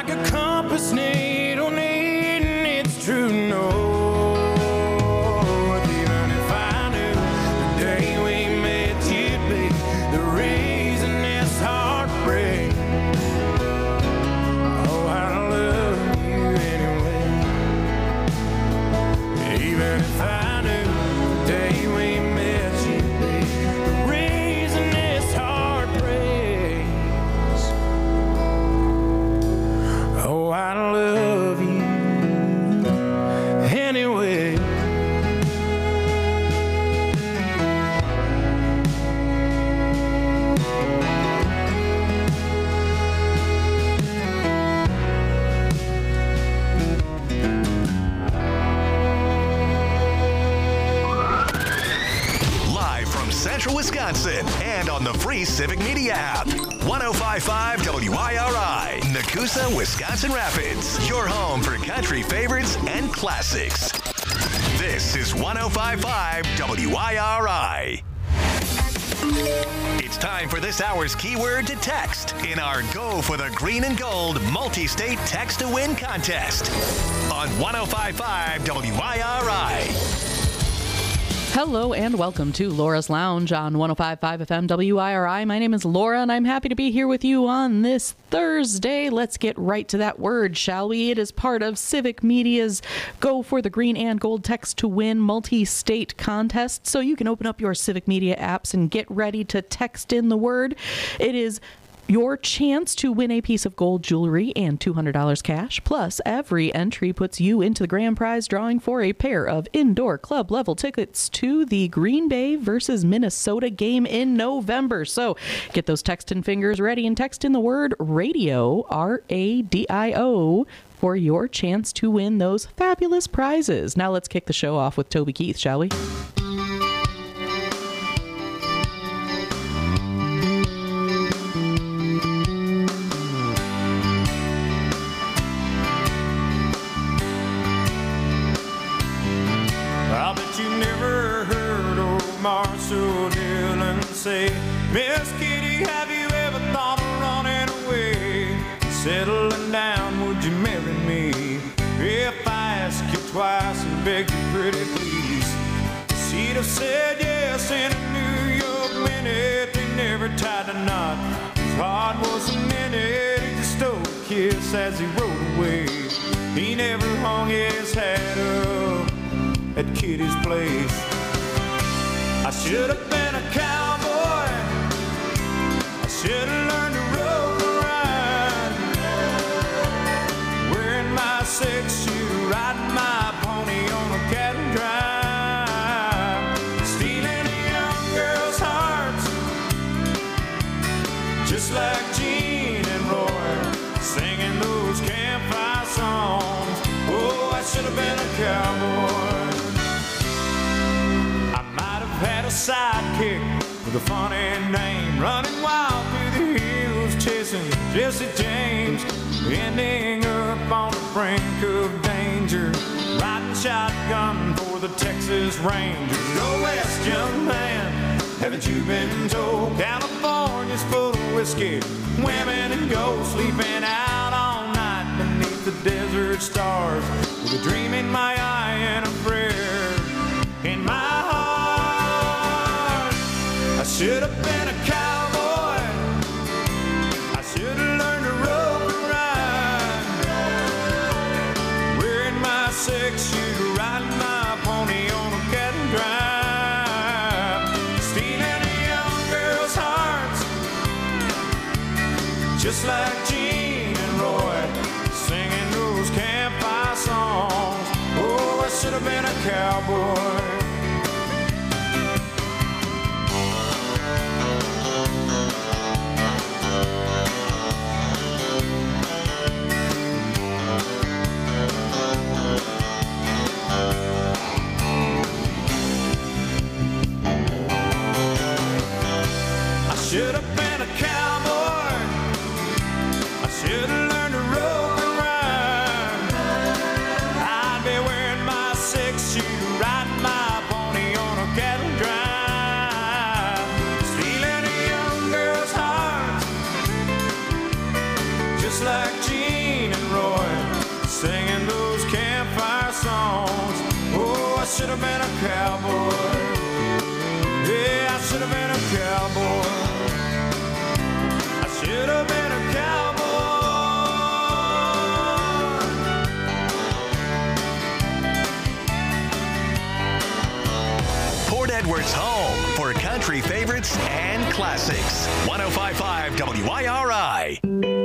like a compass needle needing its true north. Even if I knew the day we met you'd be the reason this heart breaks. Oh, I love you anyway. Even if I knew the day we met you'd be the reason this heart breaks. Oh, I love you anyway. Live from Central Wisconsin and on the free Civic Media app. 105.5 WIRI, Nakusa, Wisconsin Rapids. Your home for country favorites and classics. This is 105.5 WIRI. It's time for this hour's keyword to text in our Go for the Green and Gold multi-state text to win contest on 105.5 WIRI. Hello and welcome to Laura's Lounge on 105.5 FM WIRI. My name is Laura and I'm happy to be here with you on this Thursday. Let's get right to that word, shall we? It is part of Civic Media's Go for the Green and Gold Text to Win multi-state contest. So you can open up your Civic Media apps and get ready to text in the word. It is your chance to win a piece of gold jewelry and $200 cash. Plus, every entry puts you into the grand prize drawing for a pair of indoor club level tickets to the Green Bay versus Minnesota game in November. So get those texting fingers ready and text in the word radio, RADIO, for your chance to win those fabulous prizes. Now let's kick the show off with Toby Keith, shall we? I bet you never heard old Marshall Dillon say, Miss Kitty, have you ever thought of running away? Settling down, would you marry me? If I ask you twice and beg you pretty please, she'd have said yes in a New York minute. They never tied a knot. His heart was a minute. He just stole a kiss as he rode away. He never hung his hat up at Kitty's place. I should have been a cowboy. I should have learned to rope and ride, wearing my 6-shoe, riding my pony on a cattle drive, stealing a young girl's hearts, just like Gene and Roy, singing those campfire songs. Oh, I should have been a cowboy. Had a sidekick with a funny name, running wild through the hills, chasing Jesse James, ending up on the brink of danger, riding shotgun for the Texas Rangers. Go west, young man, haven't you been told? California's full of whiskey, women and gold, sleeping out all night beneath the desert stars, with a dream in my eye and a prayer in my heart. I should have been a cowboy. I should have learned to rope and ride, wearing my 6-shoe, riding my pony on a cattle drive, stealing a young girl's hearts, just like Gene and Roy, singing those campfire songs. Oh, I should have been a cowboy. Should have been a cowboy. I should have learned to rope and ride. I'd be wearing my 6-shoe, riding my Edwards' home for country favorites and classics. 105.5 WIRI.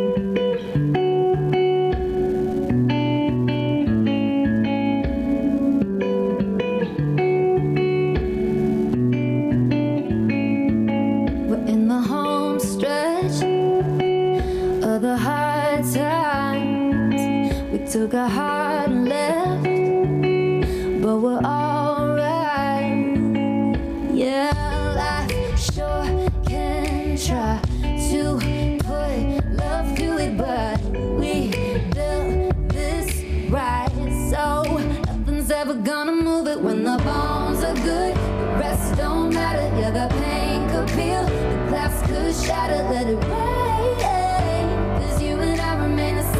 We're in the home stretch of the hard times. We took a hard left, but we're alright. Yeah, life sure can try to put love to it, but we built this right, so nothing's ever gonna move it. When the bones are good, the rest don't matter. Yeah, the pain could peel, the glass could shatter. Let it rain, 'cause you and I remain the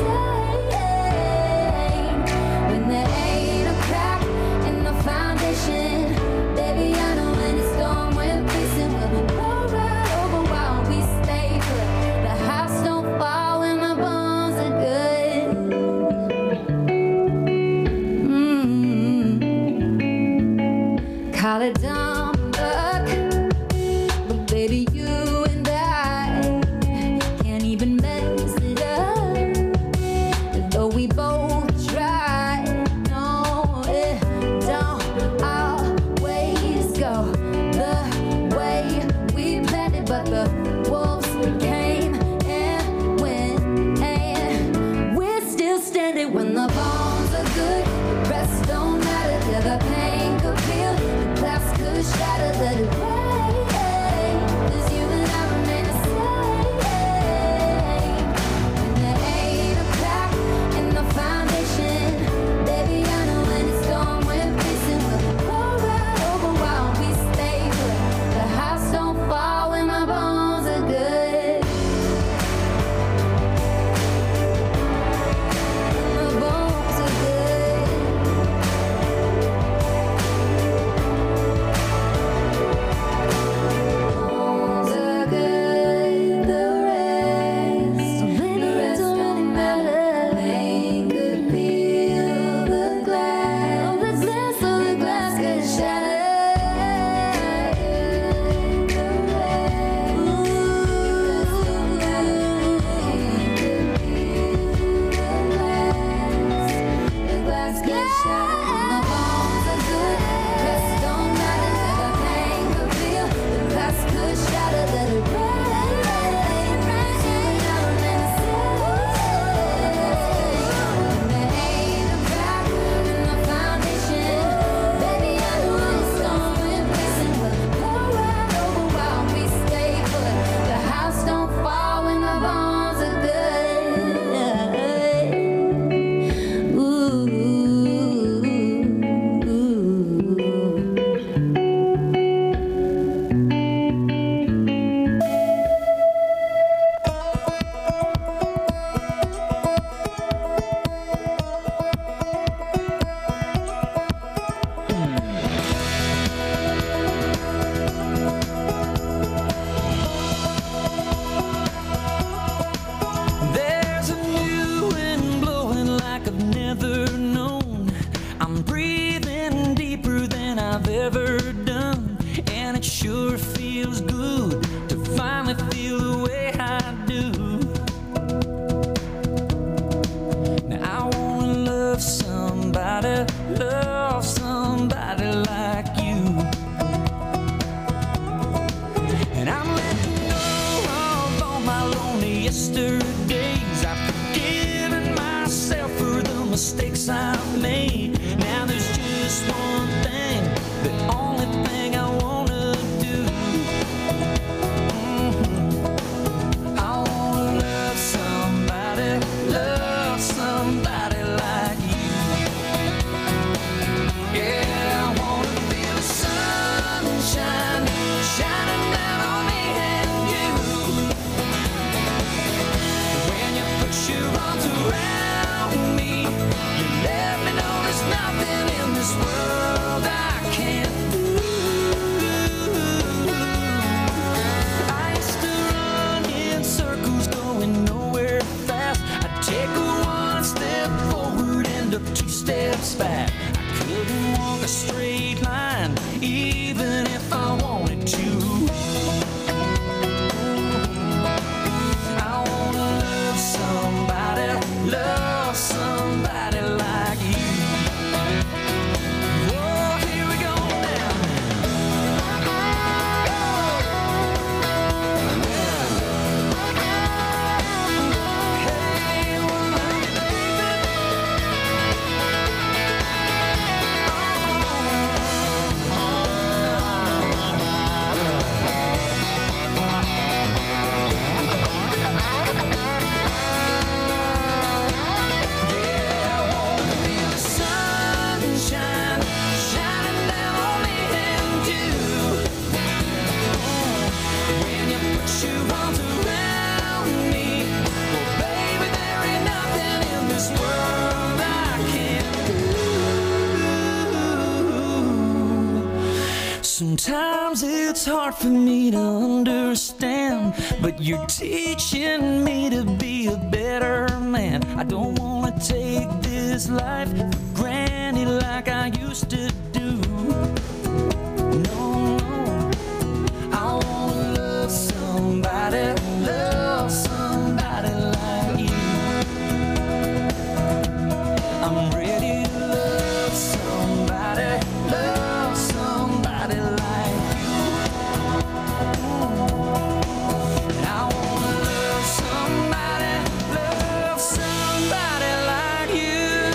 same. When there ain't a crack in the foundation, baby, I know any storm we're facing will blow right over while we stay put. The house don't fall when the bones are good. Call it dumb luck, but baby, you and I can't even mess it up. And though we both try, no, it don't always go the way we planned it. But the wolves came and went, and we're still standing. When the bones are good, the rest don't matter. Yeah, the pain could peel, the glass could shatter. Let it rain, 'cause you and I remain the same. When there ain't a crack in the foundation, baby, I know any storm we're facing will blow right over while we stay put. The house don't fall when my bones are good. My bones are good. Bones are good. The rest don't really matter. Pain could peel the glass. Oh, the glass could shatter. The rest, the glass could shatter. The bones are good, the rest don't matter. The pain could feel, the glass could shatter. Let it rain, and I remain the same. There ain't a crack in the foundation, baby, I know any storm we're facing will blow right over while we stay put. The house don't fall when the bones are good. Ooh. There's a new wind blowing like I've never known. I'm breathing deeper than I've ever done, and it sure feels good to finally feel the way I do. Now I wanna love somebody like you. And I'm letting go of all my lonely yesterdays. I've forgiven myself for the mistakes I've made. Now there's just one thing, the only thing I wanna do. I wanna love somebody like you. Yeah, I wanna feel the sunshine shining down on me and you. When you put your arms around me, you let me know there's nothing in this world I can't do. I used to run in circles going nowhere fast. I'd take one step forward, end up two steps back. I couldn't walk a straight line, even if I somebody like you. Whoa, here we go now. Hey, well, sunshine shining down on me and you. When you put your arms around me, well, baby, there ain't nothing in this world I can't do. Sometimes it's hard for me to understand, but you're teaching me to be a better man. I don't wanna take this life for granted like I used to do. No, no, I wanna love somebody like you. I'm ready to love somebody like you. I wanna love somebody like you.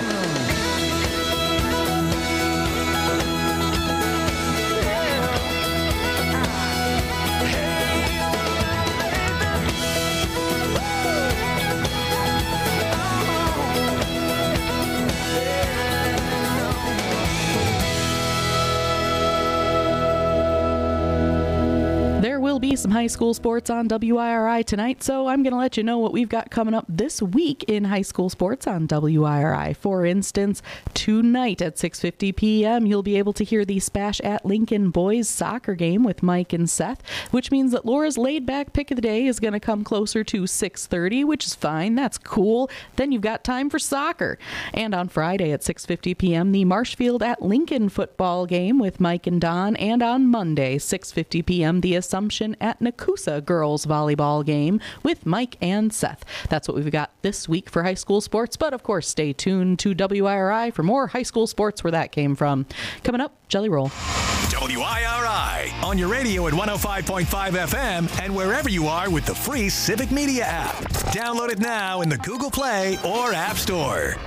There will be some high school sports on WIRI tonight, so I'm going to let you know what we've got coming up this week in high school sports on WIRI. For instance, tonight at 6:50 p.m., you'll be able to hear the Spash at Lincoln boys soccer game with Mike and Seth, which means that Laura's laid-back pick of the day is going to come closer to 6:30, which is fine. That's cool. Then you've got time for soccer. And on Friday at 6:50 p.m., the Marshfield at Lincoln football game with Mike and Don. And on Monday, 6:50 p.m., the Assumption at Nakusa girls volleyball game with Mike and Seth. That's what we've got this week for high school sports, but of course stay tuned to WIRI for more high school sports where that came from. Coming up, Jelly Roll. WIRI on your radio at 105.5 FM and wherever you are with the free Civic Media app. Download it now in the Google Play or App Store.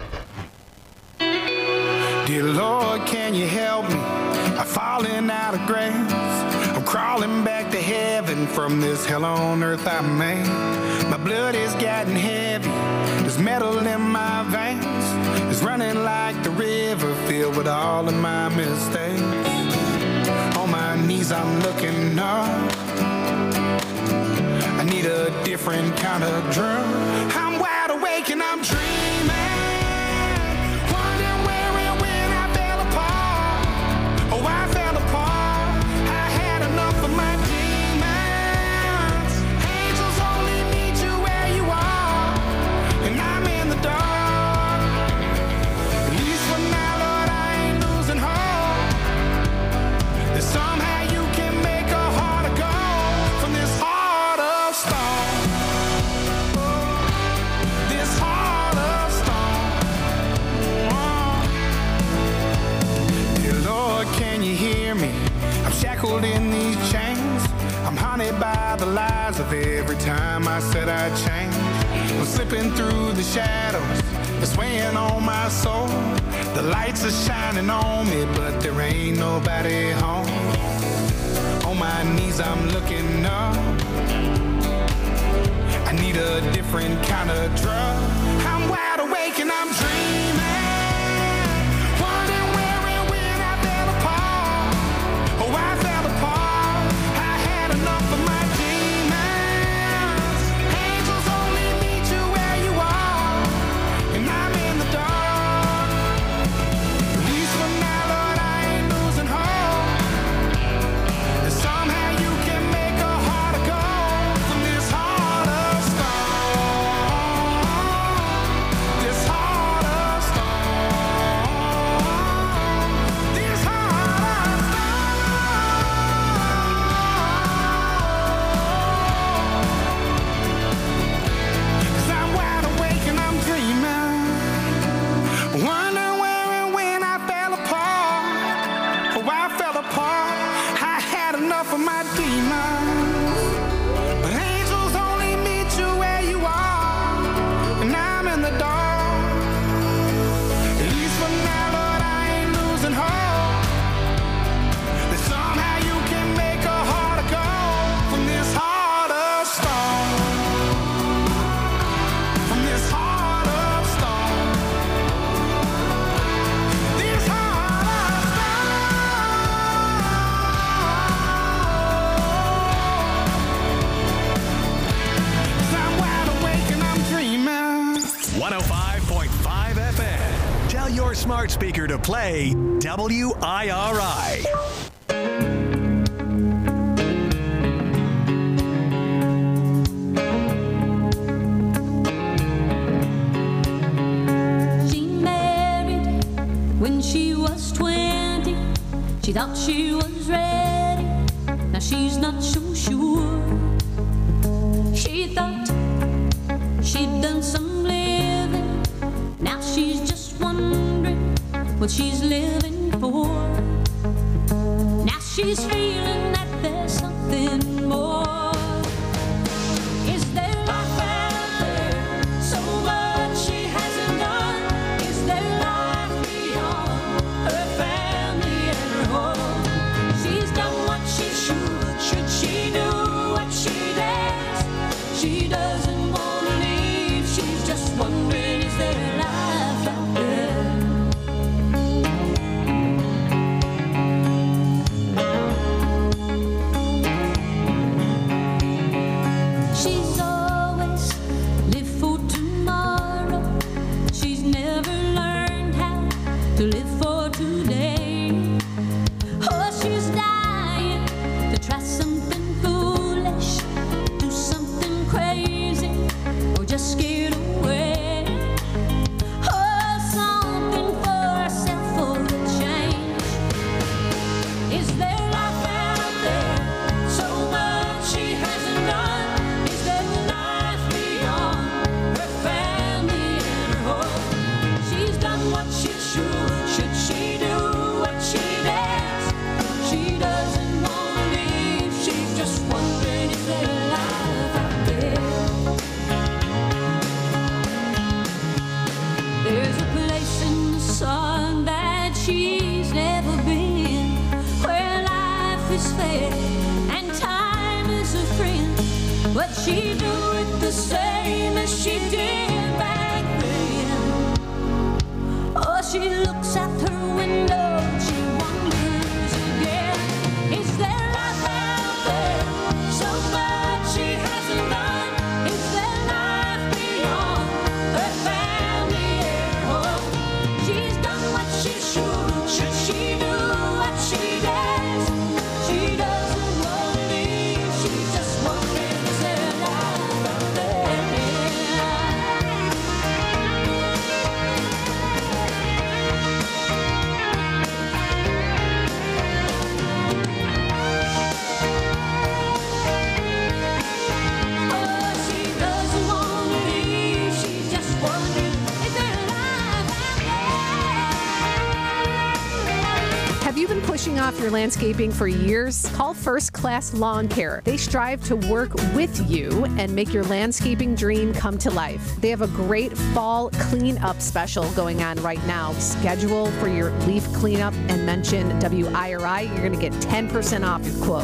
Dear Lord, can you help me? I'm falling out of grace. I'm crawling back to heaven from this hell on earth I made. My blood is getting heavy. There's metal in my veins. It's running like the river filled with all of my mistakes. On my knees I'm looking up. I need a different kind of drug. I'm wide awake and I'm dreaming. Wondering where and when I fell apart. Oh, I fell apart. I had enough of my demons. Angels only meet you where you are. And I'm in the dark. At least for now, Lord, I ain't losing hope. That somehow you can make a heart of gold from this heart of stone. This heart of stone. Dear Lord, can you hear me? I'm shackled in these chains. I'm haunted by the lies of every time I said I'd change. I'm slipping through the shadows. It's weighing on my soul. The lights are shining on me, but there ain't nobody home. On my knees I'm looking up. I need a different kind of drug. I'm wide awake and I'm dreaming. Wondering where and when I fell apart. Oh, I fell apart. I had enough of my demons. Angels only meet you where you are. And I'm in the dark. At least for now, Lord, I ain't losing hope. That somehow you can make a heart of gold from this heart of stone. Tell your smart speaker to play WIRI. She married when she was 20. She thought she was ready. Now she's not so sure. She thought she'd done some living. Now she's just wondering what she's living for. Now she's feeling that there's something more. Is there life out there? So much she hasn't done. Is there life beyond her family and her home? She's done what she should. Should she do what she does? She doesn't want to leave. She's just wondering, is there life out there? She's always lived for tomorrow. She's never learned how to live for today. Oh, she's dying to try something foolish, do something crazy, or just get away. Oh, something for herself for a change. Is there life out there? So much she hasn't done. Is there life beyond her family and her home? She's done what she should. Should she do what she does? She doesn't want to leave. She's just wondering, is there life out there? There's a place in the sun that she's never been, where life is fair and time is a friend. But she do it the same as she did back then. Oh, she looks out her window, she wonders again. Is there life out there? So much she hasn't done. Is there life beyond her family and her home? She's done what she should. Should she do what she does? She doesn't want to leave. She's just wondering, is there life out there? Oh, she doesn't want to leave. She's just wondering, is there life out there? Have you been pushing off your landscaping for years? Call First Class Lawn Care. They strive to work with you and make your landscaping dream come to life. They have a great fall cleanup special going on right now. Schedule for your leaf cleanup and mention WIRI. You're going to get 10% off your quote.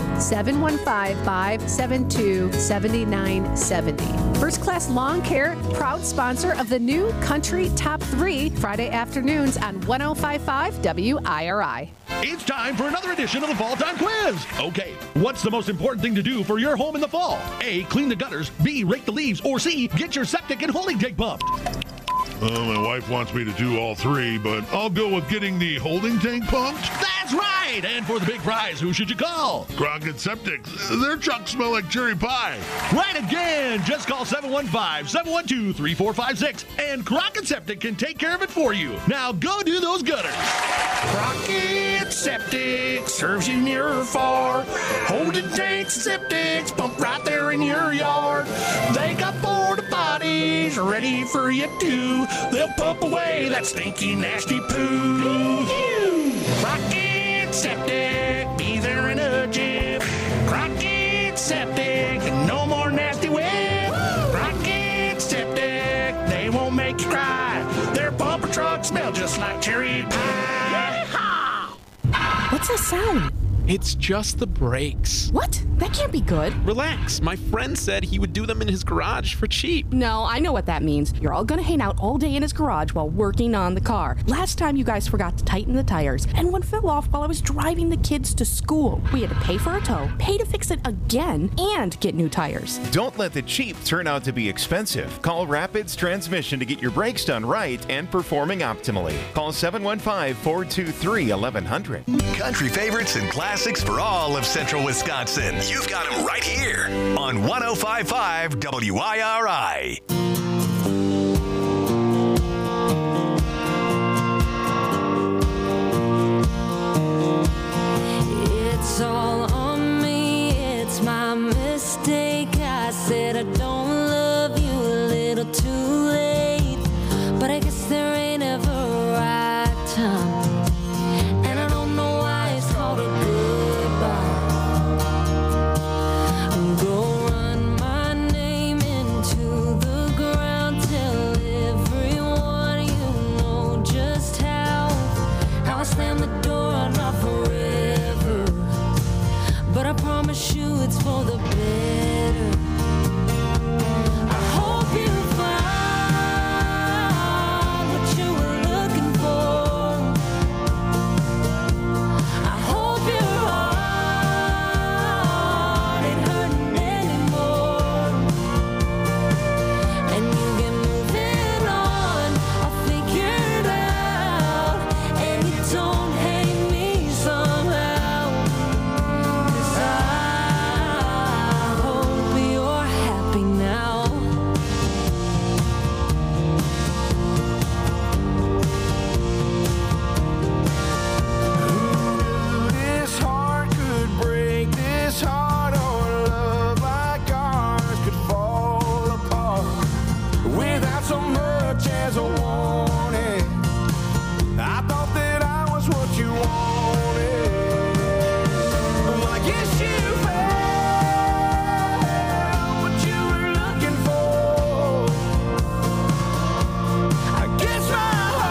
715-572-7970. First Class Lawn Care, proud sponsor of the new Country Top 3 Friday afternoons on 105.5 WIRI. It's time for another edition of the Fall Time Quiz. Okay, what's the most important thing to do for your home in the fall? A, clean the gutters. B, rake the leaves. Or C, get your septic and holding tank pumped. My wife wants me to do all three, but I'll go with getting the holding tank pumped. That's right. And for the big prize, who should you call? Crockett Septic. Their trucks smell like cherry pie. Right again. Just call 715-712-3456, and Crockett Septic can take care of it for you. Now go do those gutters. Crockett Septic serves you near or far. Holding tanks, septics, pump right there in your yard. They got porta potties ready for you too. They'll pump away that stinky, nasty poo. Crockett Septic, be there in a jiff. Crockett Septic, no more nasty whip. Crockett Septic, they won't make you cry. Their pumper trucks smell just like cherry pie. What's that sound? It's just the brakes. What? That can't be good. Relax. My friend said he would do them in his garage for cheap. No, I know what that means. You're all gonna hang out all day in his garage while working on the car. Last time you guys forgot to tighten the tires, and one fell off while I was driving the kids to school. We had to pay for a tow, pay to fix it again, and get new tires. Don't let the cheap turn out to be expensive. Call Rapids Transmission to get your brakes done right and performing optimally. Call 715-423-1100. Country favorites and classics for all of Central Wisconsin. You've got them right here on 105.5 WIRI. It's all on me, it's my mistake. I said I don't love you a little too late, but I guess there ain't ever a right time. And I don't know why it's called a goodbye. Go run my name into the ground, tell everyone you know just how I slam the door on not forever, but I promise you it's for the better. I hope you find what you were looking for. I hope your heart ain't hurting anymore, and you get moving on. I'll figure it out, and you don't hate me somehow, 'cause I hope you're happy now. This heart could break, this heart or love like ours could fall apart without so much as a warning. I thought that I was what you wanted. Well, I guess you found what you were looking for. I guess my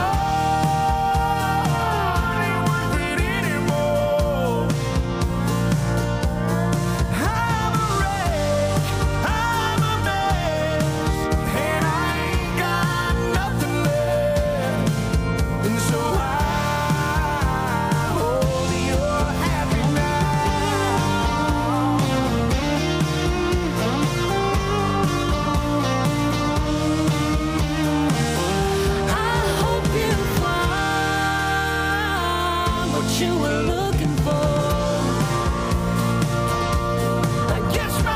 heart ain't worth it anymore. I'm a wreck, I'm a mess, and I ain't got nothing left. And so I hope you're happy now. I hope you find what you were looking for. I guess my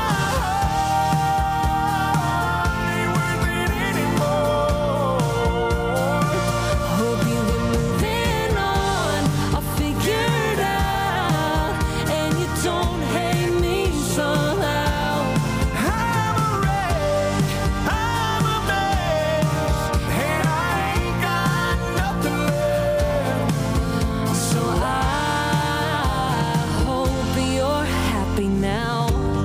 heart ain't worth it anymore. Hope you get moving on. I'll figure it out, and you don't hate me somehow. I'm a wreck, I'm a mess, and I ain't got nothing left. So I hope you're happy now.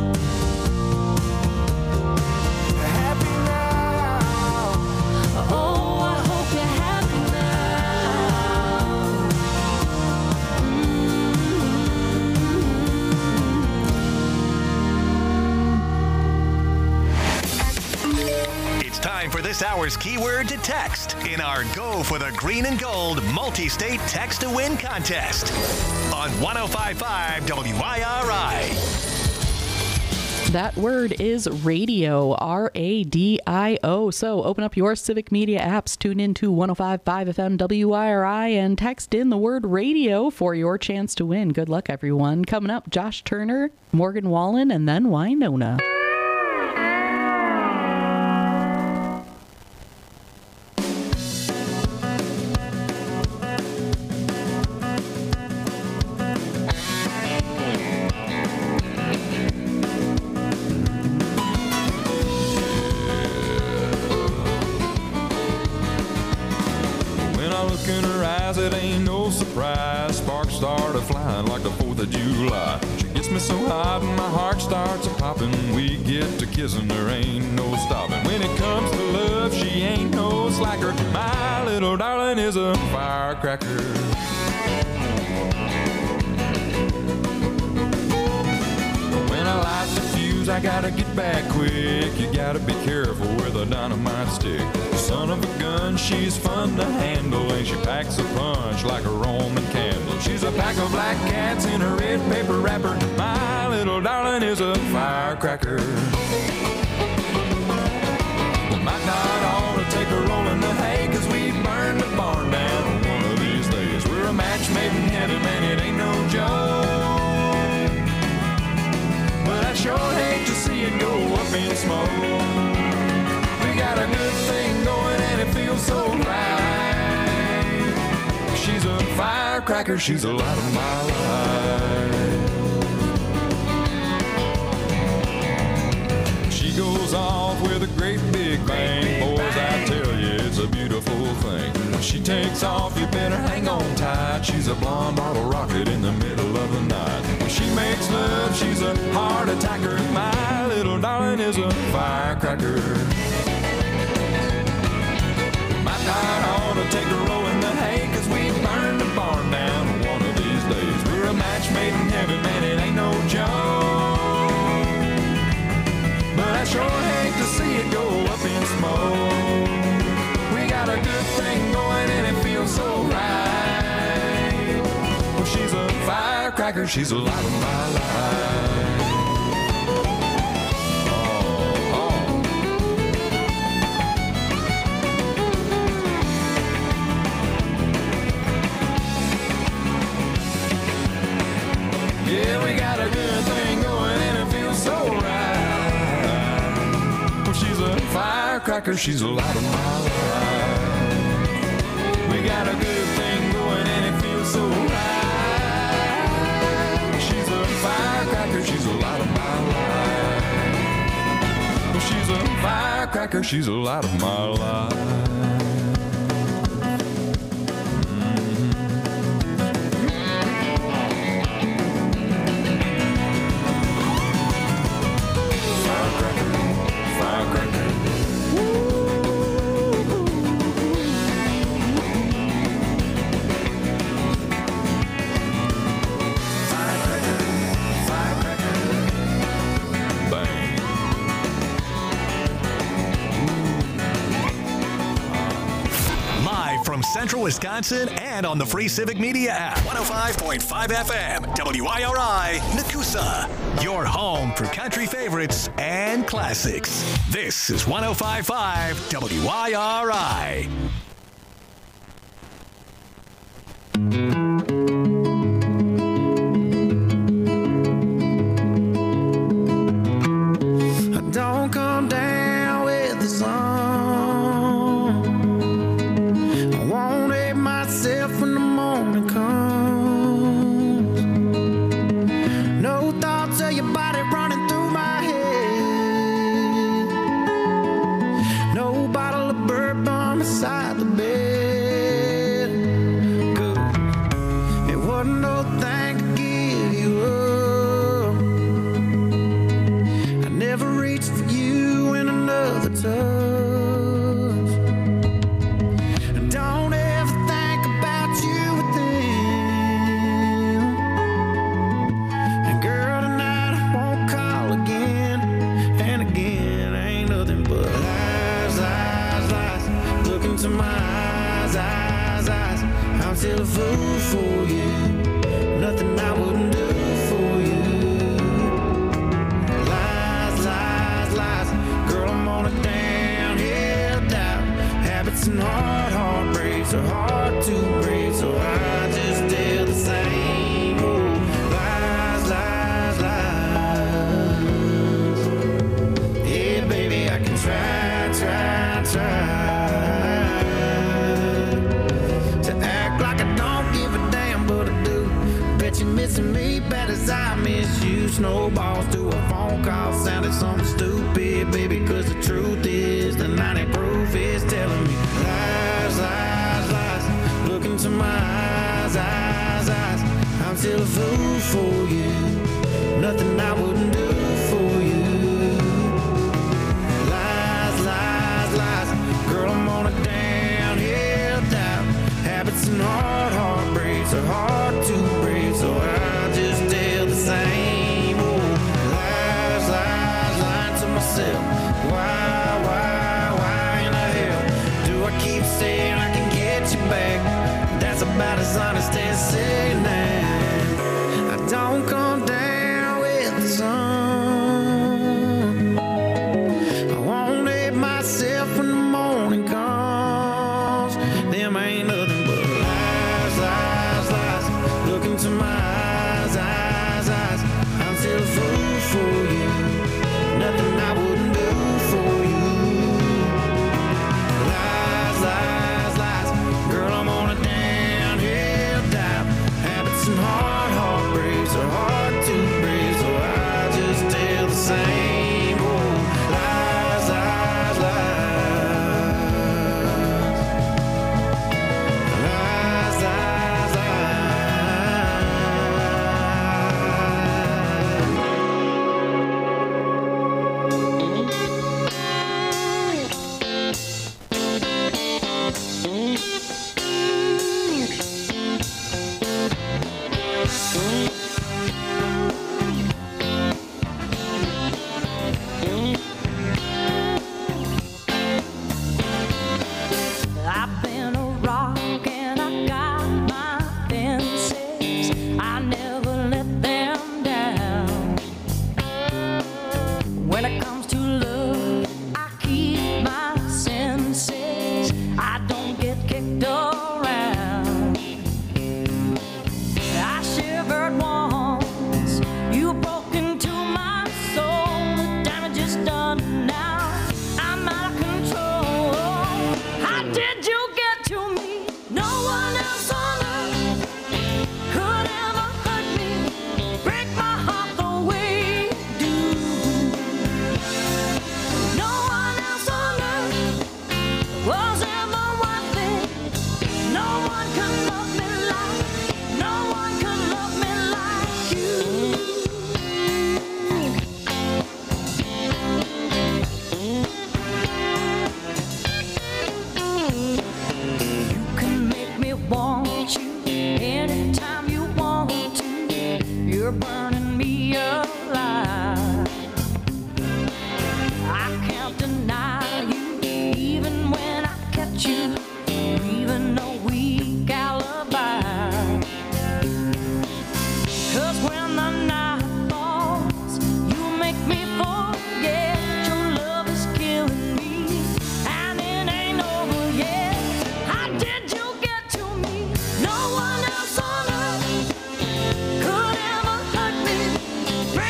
Happy now. Oh, I hope you're happy It's time for this hour's keyword to text in our Go for the Green and Gold multi-state text to win contest on 105.5 WIRI. That word is radio, R-A-D-I-O. So open up your Civic Media apps, tune in to 105.5 FM WIRI, and text in the word radio for your chance to win. Good luck, everyone. Coming up, Josh Turner, Morgan Wallen, and then Winona. When I look in her eyes, it ain't no surprise. Sparks started flying like the 4th of July. She gets me so hot and my heart starts a-popping. We get to kissing, there ain't no stopping. When it comes to love, she ain't no slacker. My little darling is a firecracker. light the fuse, I gotta get back quick. You gotta be careful with a dynamite stick. Son of a gun, she's fun to handle, and she packs a punch like a Roman candle. She's a pack of black cats in a red paper wrapper. My little darling is a firecracker. We might not ought to take a roll in the hay, 'cause we burn the barn down one of these days. We're a match made in heaven, man, it ain't no joke. But I sure hate to see it go up in smoke. We got a good thing going and it feels so right. She's a firecracker, she's the light of my life. She goes off with a great big bang. Boys, I tell you, it's a beautiful thing. When she takes off, you better hang on tight. She's a blonde bottle rocket in the middle of the night. When she makes love, she's a heart attacker. My little darling is a firecracker. Might not ought to take a roll in the hay, 'cause we burn the barn down one of these days. We're a match made in heaven, man, it ain't no joke. But I sure hate to see it go up in smoke. We got a good thing going and it feels so right. Well, she's a firecracker, she's the light of my life. Yeah, we got a good thing going and it feels so right. Well, she's a firecracker, she's the light of my life. We got a good thing going and it feels so right. She's a firecracker, she's the light of my life. Well, she's a firecracker, she's the light of my life. Central Wisconsin and on the free Civic Media app. 105.5 FM, WIRI, Nakusa. Your home for country favorites and classics. This is 105.5 WIRI. Don't come down with the sun. When the morning comes, no thoughts of your body running through my head, no bottle of bourbon beside the bed. Good. It wasn't no thing to give you up. I never reached for you in another touch. Still a fool for you, nothing I wouldn't do for you. Lies, lies, lies, girl, I'm on a downhill dive. Habits and heartbreaks are hard to break, so I just tell the same old lies, lies, lies. Yeah, baby, I can try. Missing me bad as I miss you. Snowballs to a phone call sounded something stupid, baby, 'cause the truth is the 90 proof is telling me lies, lies, lies. Look into my eyes, eyes, eyes. I'm still a fool for you, nothing I wouldn't do for you. Lies, lies, lies. Girl, I'm on a downhill dive. Habits and heartbreaks are hard to break, so I just tell the same old lies. as honest as saying that I don't come down with the sun. I won't let myself when the morning comes. Them ain't nothing but lies, lies, lies. Look into my eyes, eyes, eyes. I'm still a fool for you. Nothing I wouldn't do for you. Lies, lies, lies. Girl, I'm on a downhill dive. Habits and heartbreaks are hard to break, so I just tell the same old lies, lies, lies. Lies, lies, I've been a rock and I got my fences. I never let them down. When it comes to love, I keep my senses. I don't get kicked around. I shivered once. You broke into my soul. The damage is done now. I'm out of control. How did you get to me? No one else on earth could ever hurt me, break my heart the way you do. No one else on earth was ever worth it. No one could love me like, no one could love me like you. You can make me want you anytime you want to. You're burning me alive. I can't deny you, even when I catch you, even a weak alibi. 'Cause when the night falls, you make me forget your love is killing me, and it ain't over yet. How did you get to me? No one else on earth could ever hurt me,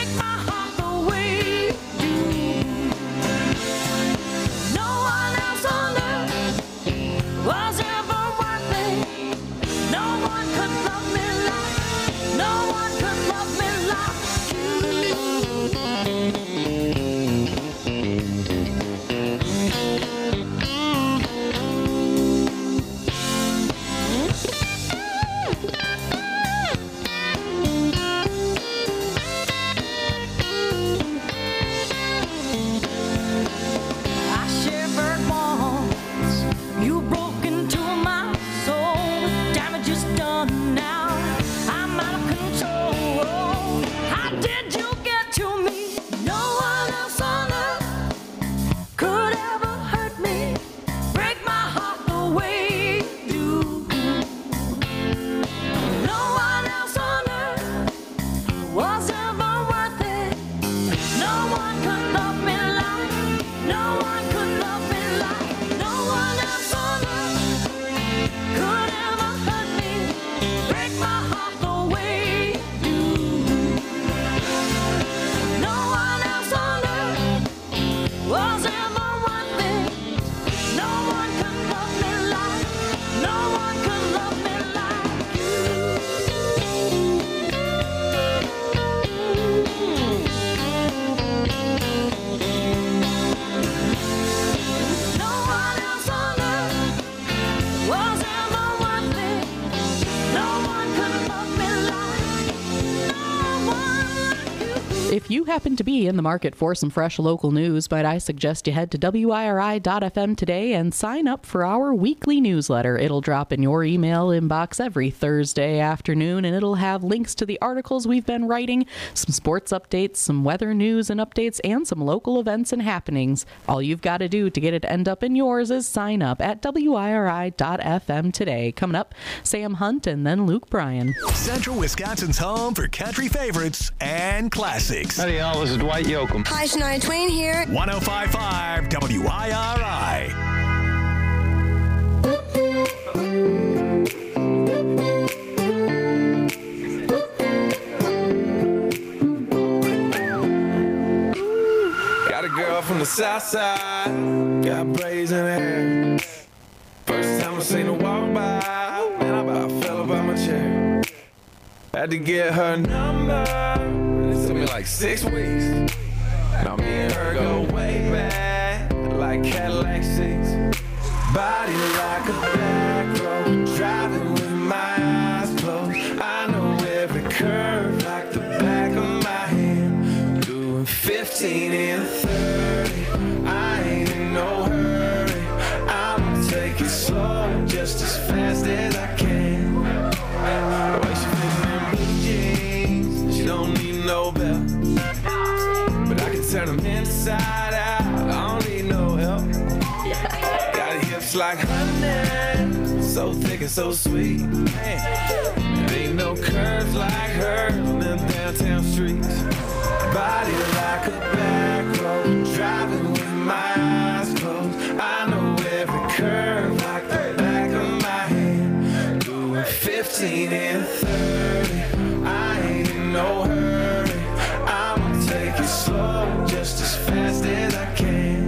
If you happen to be in the market for some fresh local news, might I suggest you head to WIRI.fm today and sign up for our weekly newsletter. It'll drop in your email inbox every Thursday afternoon, and it'll have links to the articles we've been writing, some sports updates, some weather news and updates, and some local events and happenings. All you've got to do to get it to end up in yours is sign up at WIRI.fm today. Coming up, Sam Hunt and then Luke Bryan. Central Wisconsin's home for country favorites and classics. Howdy, y'all. This is Dwight Yoakam. Hi, Shania Twain here. 105.5 WIRI. Got a girl from the south side, got braids in her hair. First time I seen her walk by, man, I about fell up out my chair. Had to get her number, it took me like 6 weeks. Now me and her go way back, like Cadillac seats. Body like a back road, driving with my eyes closed. I know every curve like the back of my hand. Doing 15 and 30, I ain't in no hurry. I'ma take it slow, just as fast as I can. The way she fits in blue jeans, she don't need no belt. But I can turn them inside out, I don't need no help. Got hips like honey, so thick and so sweet. Man, there ain't no curves like hers on them downtown streets. Body like a back road, driving with my eyes closed. I know every curve like the back of my hand. Doing 15 and 30, I ain't in no hurry. I'ma take it slow, just as fast as I can.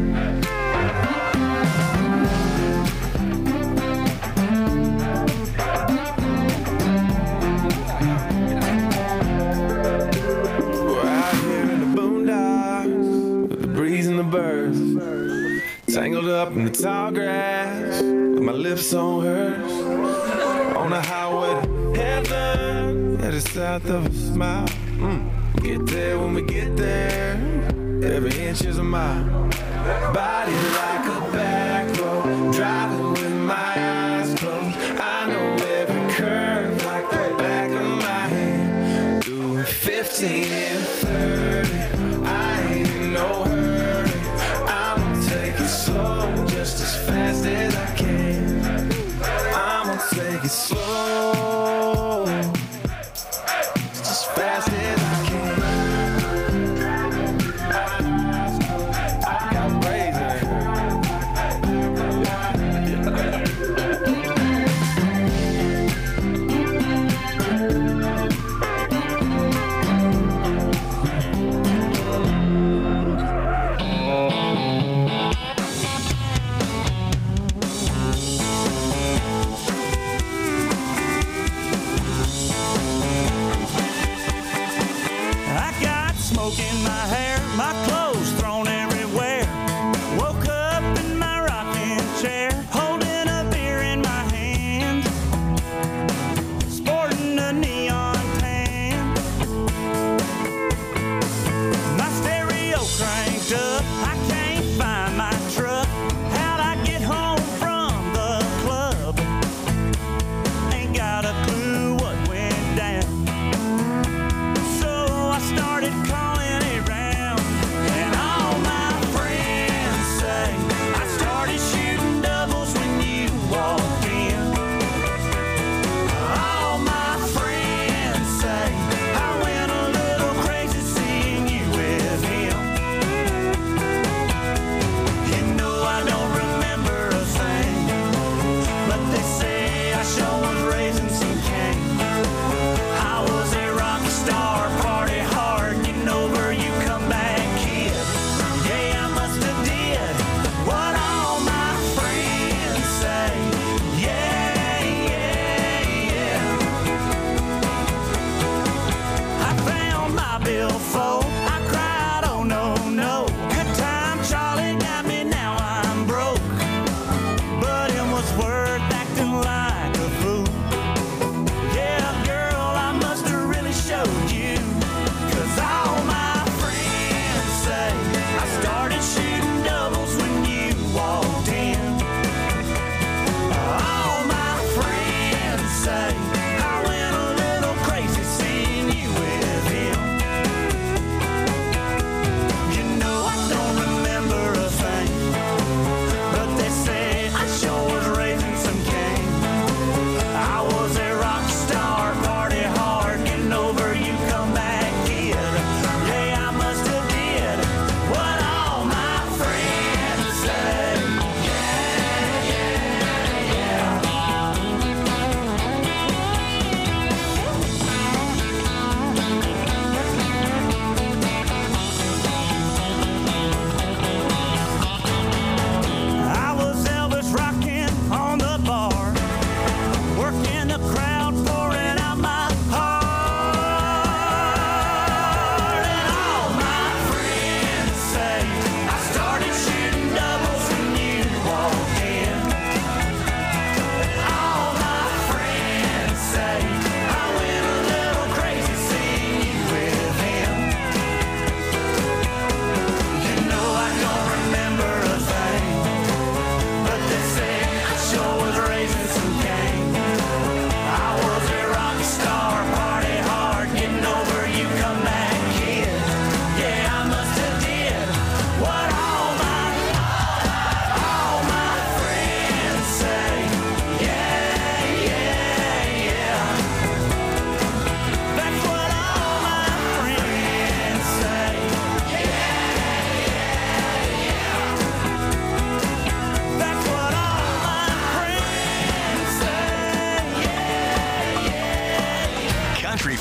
The birds tangled up in the tall grass, with my lips on hers, on the highway to heaven, headed south of a smile. Get there when we get there, every inch is a mile. Body like a back road, driving with my eyes closed. I know every curve like the back of my hand. Doing 15 and 30, I ain't in no hurry. Take it slow, just as fast as I can. I'ma take it slow, just as fast as I can. I got braids in her. Smoke in my hair, my clothes thrown everywhere. Woke up in my rocking chair, holding a beer in my hand, sporting a neon tan. My stereo cranked up, I can't find my truck. How'd I get home from the club? Ain't got a clue what went down. So I started calling around.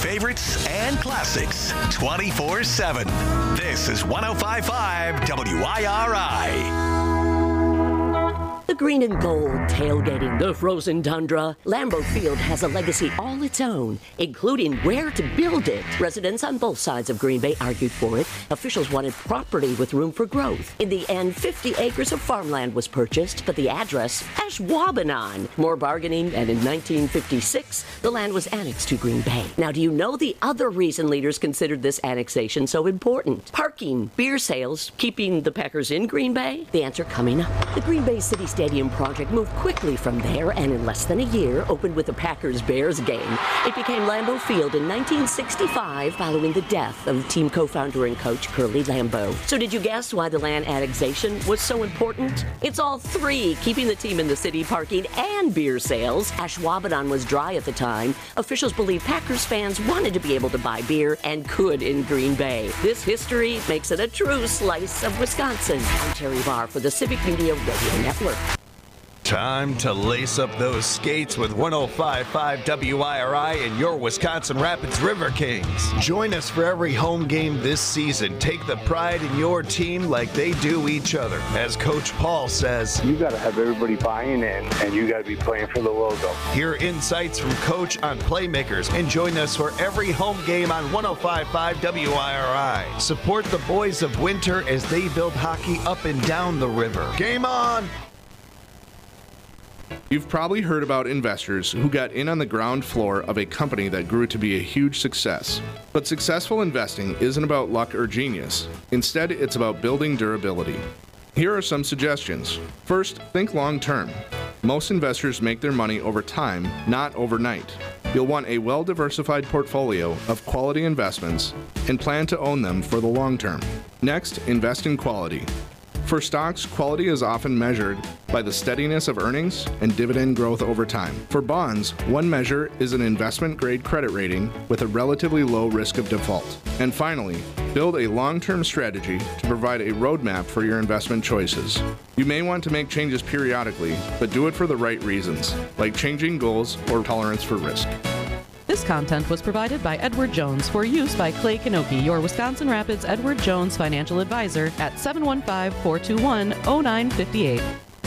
favorites and classics 24/7. This is 105.5 WIRI. The green and gold tailgating the frozen tundra, Lambeau Field has a legacy all its own, including where to build it. Residents on both sides of Green Bay argued for it. Officials wanted property with room for growth. In the end, 50 acres of farmland was purchased, but the address, Ashwaubenon. More bargaining, and in 1956, the land was annexed to Green Bay. Now, do you know the other reason leaders considered this annexation so important? Parking, beer sales, keeping the Packers in Green Bay? The answer coming up. The Green Bay City Stadium project moved quickly from there and in less than a year opened with the Packers-Bears game. It became Lambeau Field in 1965 following the death of team co-founder and coach Curly Lambeau. So did you guess why the land annexation was so important? It's all three, keeping the team in the city, parking, and beer sales. Ashwaubenon was dry at the time. Officials believe Packers fans wanted to be able to buy beer and could in Green Bay. This history makes it a true slice of Wisconsin. I'm Terry Barr for the Civic Media Radio Network. Time to lace up those skates with 105.5 WIRI and your Wisconsin Rapids River Kings. Join us for every home game this season. Take the pride in your team like they do each other. As Coach Paul says, you got to have everybody buying in, and you got to be playing for the logo. Hear insights from Coach on playmakers and join us for every home game on 105.5 WIRI. Support the boys of Winter as they build hockey up and down the river. Game on! You've probably heard about investors who got in on the ground floor of a company that grew to be a huge success. But successful investing isn't about luck or genius. Instead, it's about building durability. Here are some suggestions. First, think long term. Most investors make their money over time, not overnight. You'll want a well-diversified portfolio of quality investments and plan to own them for the long term. Next, invest in quality. For stocks, quality is often measured by the steadiness of earnings and dividend growth over time. For bonds, one measure is an investment-grade credit rating with a relatively low risk of default. And finally, build a long-term strategy to provide a roadmap for your investment choices. You may want to make changes periodically, but do it for the right reasons, like changing goals or tolerance for risk. This content was provided by Edward Jones for use by Clay Kanoki, your Wisconsin Rapids Edward Jones financial advisor at 715-421-0958.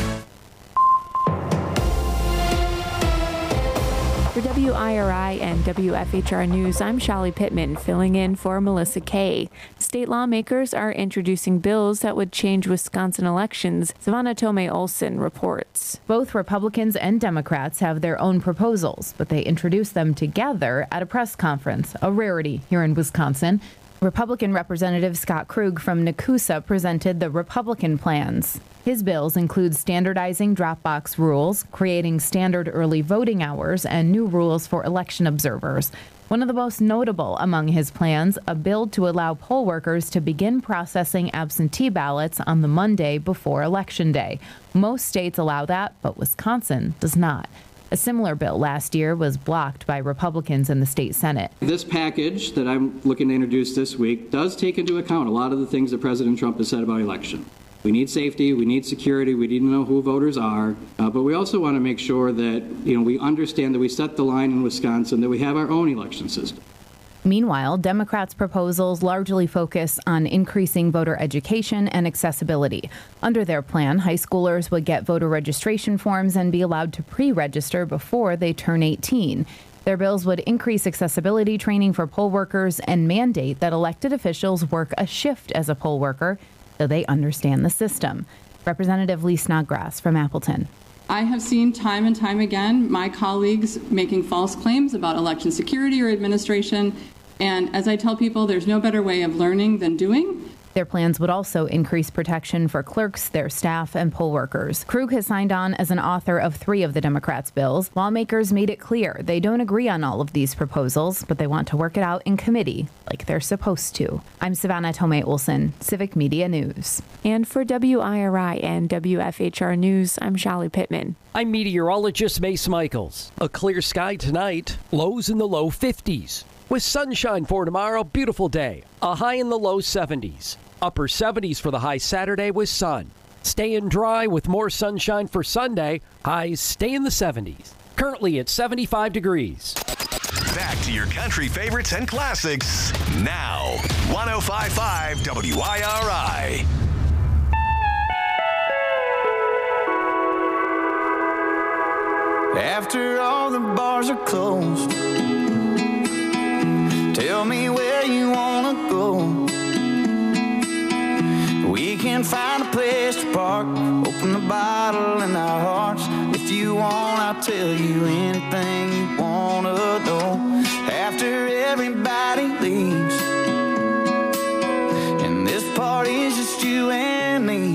For WIRI and WFHR News, I'm Shelly Pittman, filling in for Melissa Kay. State lawmakers are introducing bills that would change Wisconsin elections. Savannah Tomei Olson reports. Both Republicans and Democrats have their own proposals, but they introduced them together at a press conference, a rarity here in Wisconsin. Republican Representative Scott Krug from Nakusa presented the Republican plans. His bills include standardizing drop box rules, creating standard early voting hours, and new rules for election observers. One of the most notable among his plans, a bill to allow poll workers to begin processing absentee ballots on the Monday before Election Day. Most states allow that, but Wisconsin does not. A similar bill last year was blocked by Republicans in the state Senate. This package that I'm looking to introduce this week does take into account a lot of the things that President Trump has said about election. We need safety, we need security, we need to know who voters are, but we also want to make sure that we understand that we set the line in Wisconsin, that we have our own election system. Meanwhile, Democrats' proposals largely focus on increasing voter education and accessibility. Under their plan, high schoolers would get voter registration forms and be allowed to pre-register before they turn 18. Their bills would increase accessibility training for poll workers and mandate that elected officials work a shift as a poll worker so they understand the system. Representative Lee Snodgrass from Appleton. I have seen time and time again my colleagues making false claims about election security or administration. And as I tell people, there's no better way of learning than doing. Their plans would also increase protection for clerks, their staff, and poll workers. Krug has signed on as an author of 3 of the Democrats' bills. Lawmakers made it clear they don't agree on all of these proposals, but they want to work it out in committee like they're supposed to. I'm Savannah Tomei Olson, Civic Media News. And for WIRI and WFHR News, I'm Shelly Pittman. I'm meteorologist Mace Michaels. A clear sky tonight, lows in the low 50s. With sunshine for tomorrow, beautiful day. A high in the low 70s. Upper 70s for the high Saturday with sun. Staying dry with more sunshine for Sunday. Highs stay in the 70s. Currently at 75 degrees. Back to your country favorites and classics now. 105.5 WIRI. After all the bars are closed, tell me where you wanna go. We can find a place to park, open the bottle in our hearts. If you want, I'll tell you anything you wanna know. After everybody leaves, and this party's just you and me,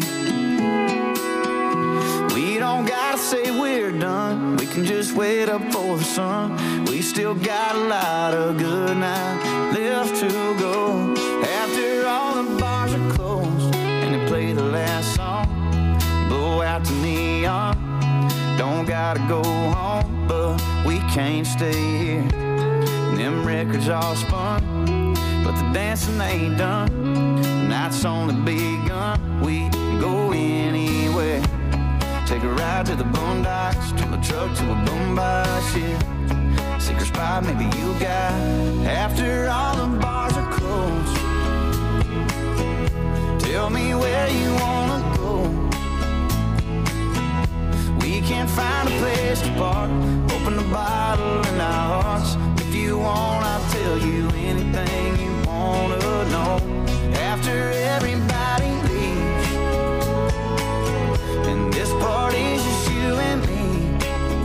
we don't gotta say we're done. We can just wait up for the sun. We still got a lot of good night left to go. After all the bars are closed and they play the last song, blow out the neon. Don't gotta go home, but we can't stay here. And them records all spun, but the dancing ain't done. The night's only begun. We can go anywhere. Take a ride to the boondocks, turn the truck to a boombox, yeah. Secret spot maybe you got. After all the bars are closed, tell me where you wanna go. We can find a place to park, open the bottle in our hearts. If you want, I'll tell you anything you wanna know. After everybody leaves, and this party's just you and me,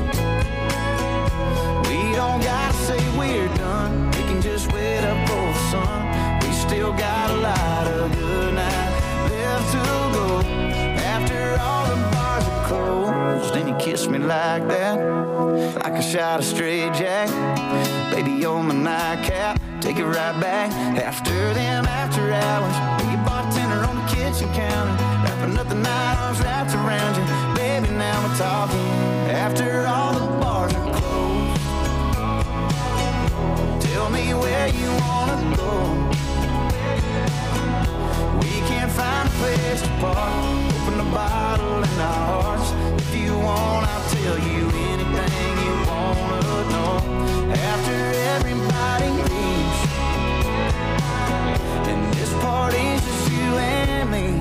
we don't gotta say we're done. We can just wait up for the sun. We still got a lot of good night left to go. After all the bars are closed, then you kiss me like that, like a shot of straight jack. Baby, you're my nightcap, take it right back. After them after hours, be a bartender on the kitchen counter, wrapping up the night, arms wrapped around you. Baby, now we're talking. After all the bars are closed, tell me where you wanna go. We can't find a place to park, open the bottle in our hearts. If you want, I'll tell you anything you wanna know. After everybody leaves, and this party's just you and me,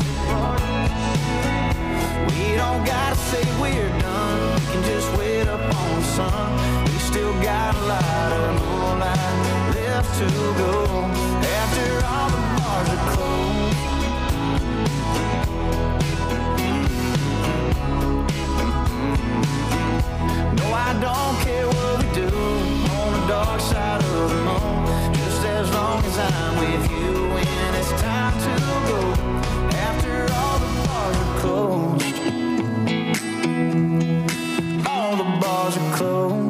we don't gotta say we're done. We can just wait up on the sun. We still got a lot of moonlight left to go. After all the bars are closed, no, I don't care what we do on the dark side of the moon, just as long as I'm with you when it's time to go. After all the bars are closed, all the bars are closed.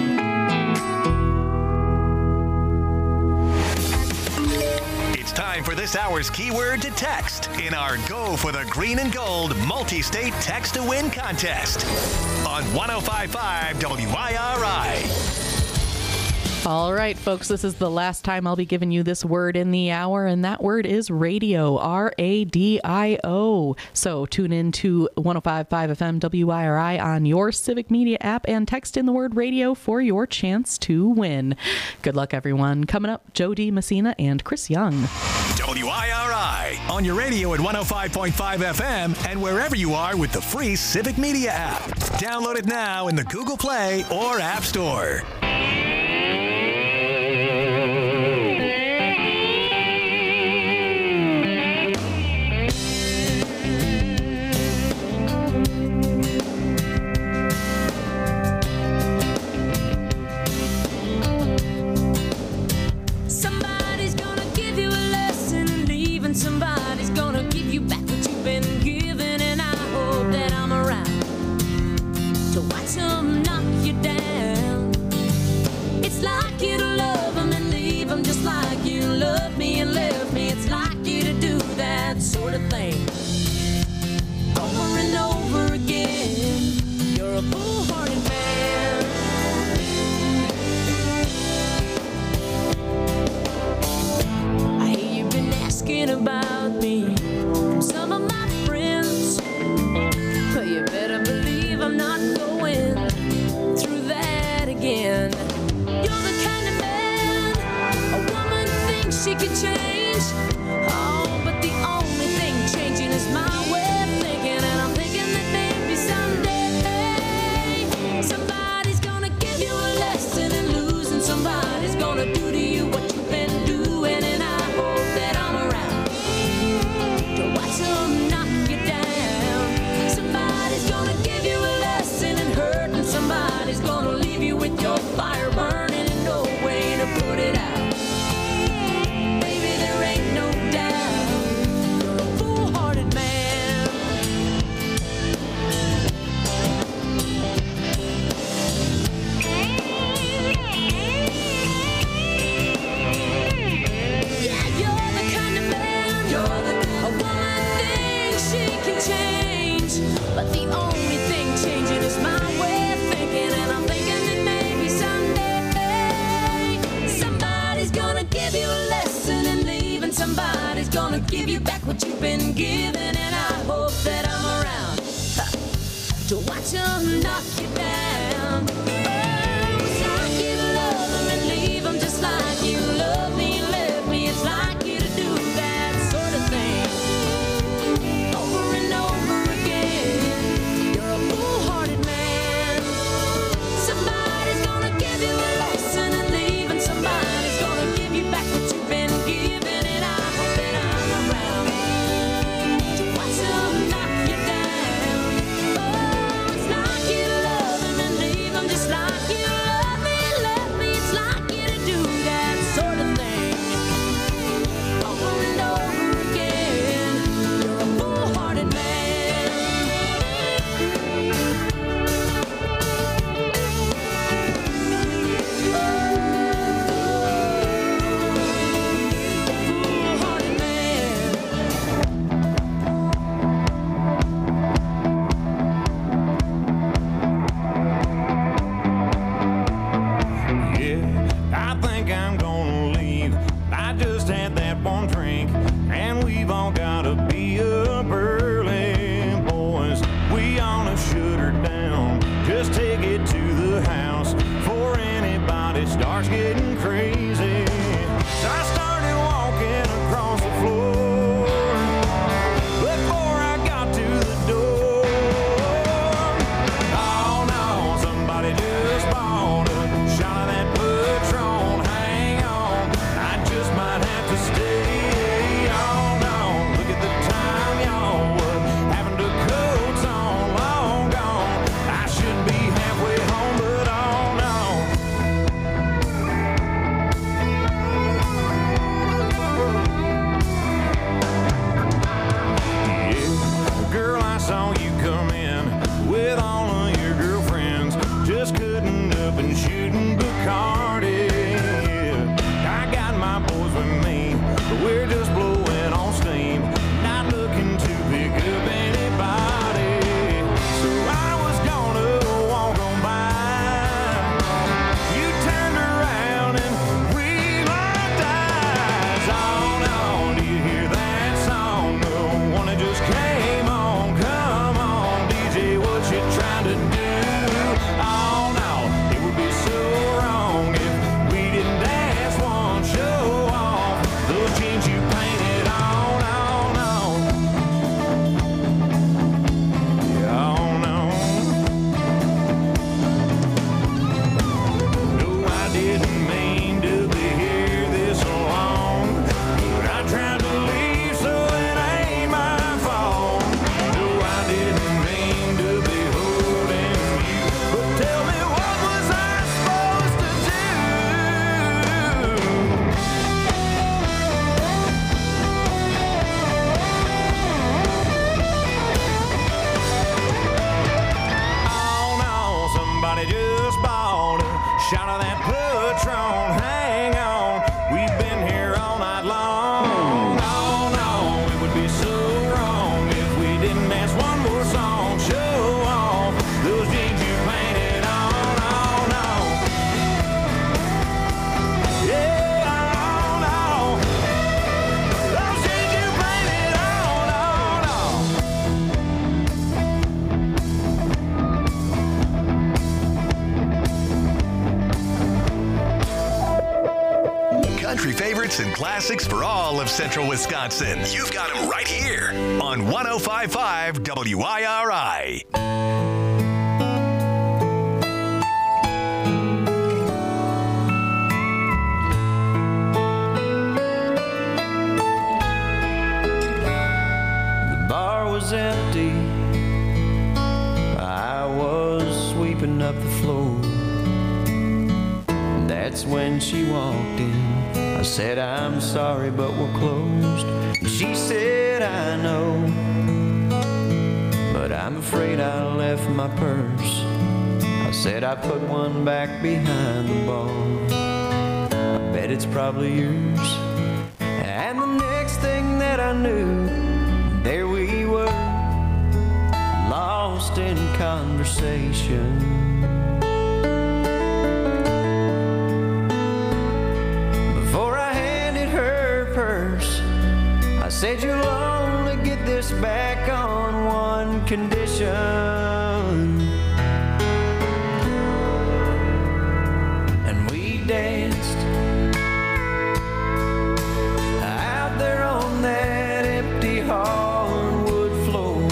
It's time for this hour's keyword to text in our Go for the Green and Gold multi-state text to win contest on 105.5 WIRI. All right, folks, this is the last time I'll be giving you this word in the hour, and that word is radio, R-A-D-I-O. So tune in to 105.5 FM WIRI on your Civic Media app and text in the word radio for your chance to win. Good luck, everyone. Coming up, Joe D. Messina and Chris Young. WIRI on your radio at 105.5 FM and wherever you are with the free Civic Media app. Download it now in the Google Play or App Store. Somebody's gonna give you a lesson in leaving. Somebody's gonna give you back what you've been given. And I hope that I'm around to watch them knock you down. you've been giving, and I hope that I'm around to watch them knock you down. Oh, it's like you love them and leave them just like you love me and left me. It's like you to do that sort of thing over and over again. You're a foolhardy man. Somebody's gonna give you a lesson and leave, and somebody's gonna give you back what you've been giving, and I hope that I'm around to watch them knock you down. Oh, it's like you love them and leave them just like you love me and left me. It's like you to do that sort of thing over and over again. You're a foolhardy man. Foolhardy man. Yeah, I think I'm gonna leave. I just had that one drink, and we've all gotta be up early, boys. We ought to shut her down. Just take it to the house before anybody starts getting crazy. So I started walking across the floor before I got to the door. Oh no, somebody just bought a shot of that Patron. Hang on, I just might have to stay. Oh no, look at the time, y'all. What happened to coats on? Long gone. I should be halfway home, but oh no. Yeah, girl, I saw you come in with all of your girlfriends, just cutting up and shooting Bacardi. Yeah, I got my boys with me, but we're just blowing on steam, not looking to pick up anybody. So I was gonna walk on by. You turned around and we locked eyes. Oh no, do you hear that song? The one that just came on. Come on, DJ, what you trying to do? Oh no, it would be so wrong if we didn't dance one, show off those jeans you painted on. Oh no, yeah, oh no. No, I didn't mean to be here this long, but I tried to leave, so it ain't my fault. No, I didn't mean to be holding you, but tell me, what was I supposed to do? Oh no, somebody just bought a shot of that Patron. Hang on, we've been here all night long. Oh no, it would be so wrong if we didn't dance one more song. Show off those jeans you painted on. Oh no, yeah, oh no, those jeans you painted on. Oh no. Country favorites and classics for all of Central Wisconsin. You've got them right here on 105.5 WIRI. The bar was empty. I was sweeping up the floor. That's when she walked in. I said, I'm sorry, but we're closed. She said, I know, but I'm afraid I left my purse. I said, I put one back behind the bar. I bet it's probably yours. And the next thing that I knew, there we were, lost in conversation. Before I handed her purse, I said, you'll only back on one condition. And we danced out there on that empty hardwood floor.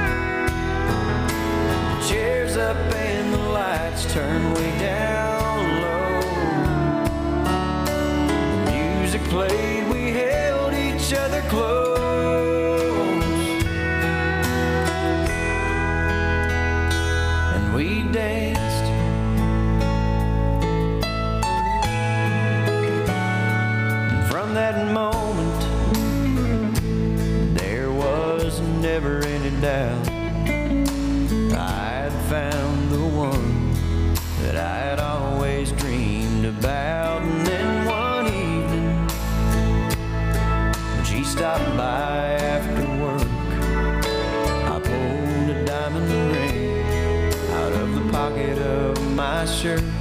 The chairs up and the lights turned way down low. The music played, we held each other close. And we danced. And from that moment, there was never any doubt I'd found the one that I'd always dreamed about. And then one evening, when she stopped by after work, I pulled a diamond ring out of the pocket of my shirt.